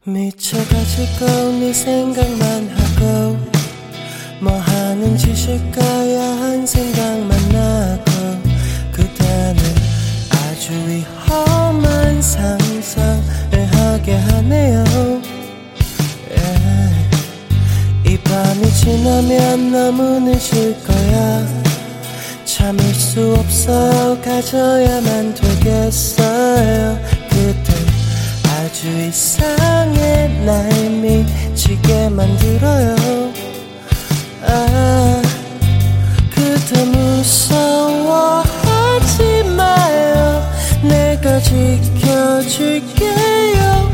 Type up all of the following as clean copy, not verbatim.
미쳐가지고 네 생각만 하고 뭐 하는지 쉬까야 한 생각만 나고 그대는 아주 위험한 상상을 하게 하네요. 이 밤이 지나면 너무 늦을 거야. 참을 수 없어 가져야만 되겠어요. 그댄 아주 이상해 날 미치게 만들어요. 그대 무서워하지 마요. 내가 지켜줄게요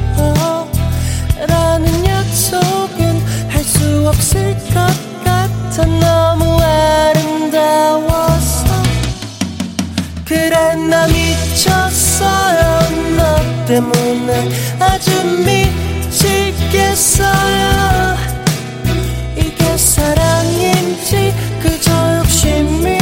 라는 약속은 할 수 없을 것 같아. 너무 아름다워서 그래 나 미쳤어요. 너 때문에 아주 미치겠어요. 이게 사랑인지 그저 욕심이